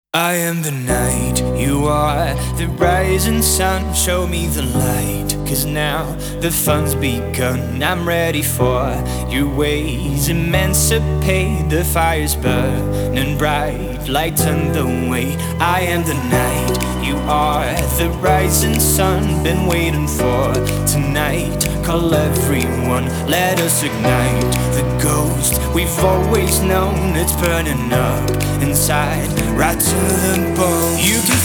I am the night, you are the rising sun. Show me the light, cause now the fun's begun. I'm ready for your ways, emancipate. The fire's burning bright, lights on the way. I am the night, you are the rising sun. Been waiting for tonight, call everyone, let us ignite the ghost we've always known. It's burning up inside, right to the bone. You can